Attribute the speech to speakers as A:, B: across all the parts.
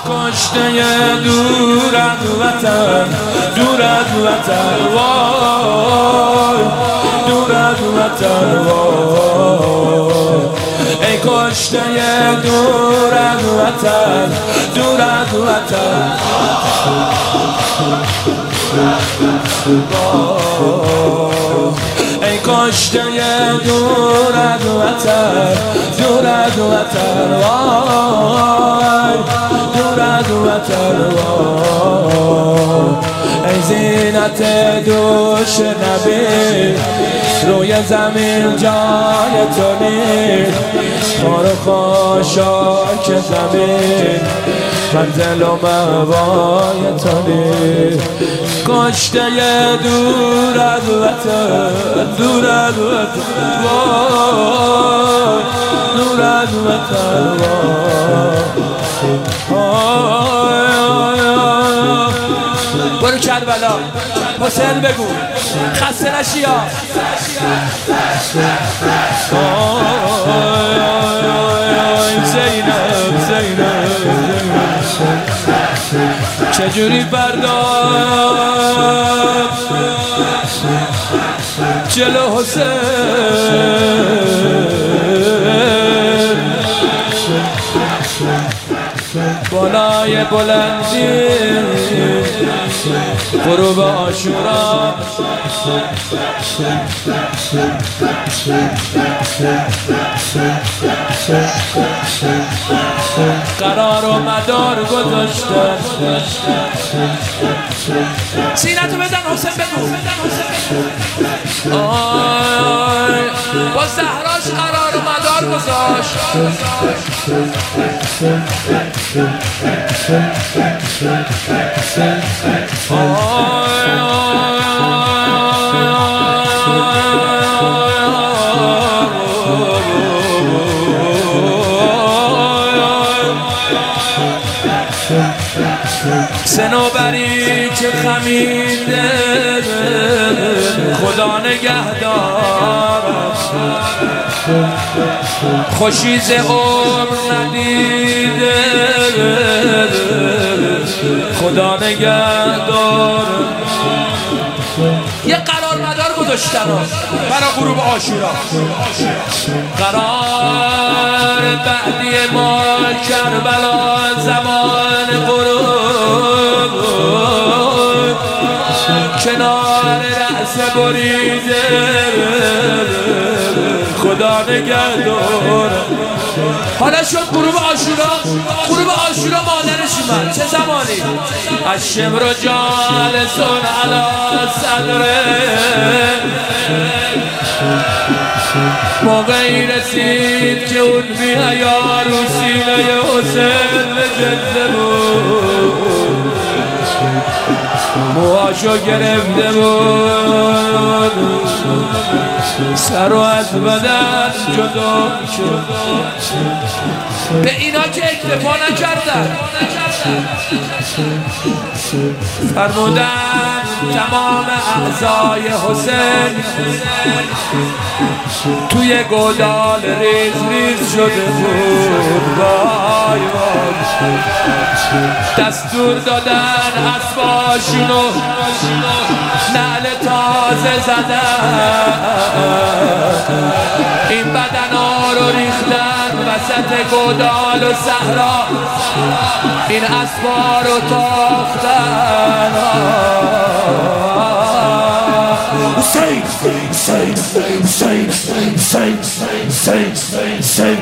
A: کشته دور از وطن، دور از وطن، وای دور از وطن، وای ای کشته دور از وطن، دور از وطن، ای کشته دور از وطن، دور از وطن، وای دور از وطن، وای ای زینت دوش نبی روی زمین جای تو نیست، خار و خاشاک زمین منزل و موای تو نیست، کشته دور از وطن، دور از وطن، وای دور از وطن، وای برو کربلا حسین بگو خسته نشی ها، زینب زینب چجوری بردار جلو حسین بالای بلندی غروب عاشورا قرار و مدار گذاشتن، سینتو بزن حسین بگو آی با زهراش قرار و مدار گذاشت، سنوبری که خمیده خدا نگهدار، خوشیز عمر ندیده خدا نگهدار، یه قرار مدار گذاشتن برای غروب عاشورا، قرار بعدی ما کربلا زمان غروب کنار رأس بریده خدا نگهدار. حالا شد غروب عاشورا، غروب عاشورا مادرشی من چه زمانی الشمر جالسون علی صدره، موقعی رسید که اون بی حیا رو سینه حسین نشسته بود، موهاشو گرفته بود، سر و از بدن جدا شد، به اینا که اکتفا نکردن فرمودن تمام اعضای حسین توی گودال ریز ریز شده بود، وای وای دستور دادن اسباشونو نعل تازه زدن، این بدنا رو ریختن وسط گودال و صحرا، این اسبا رو تاختن. حسین حسین حسین حسین حسین حسین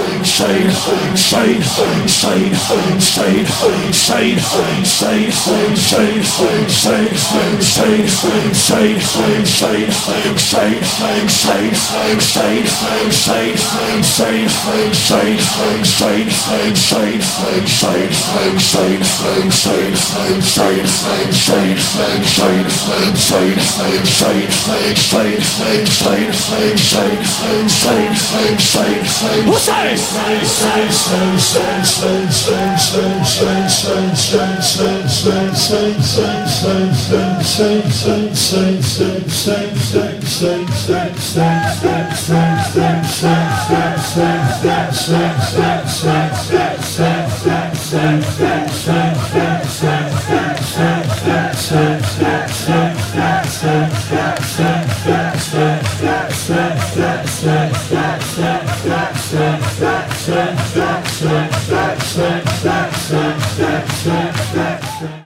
B: Hussein.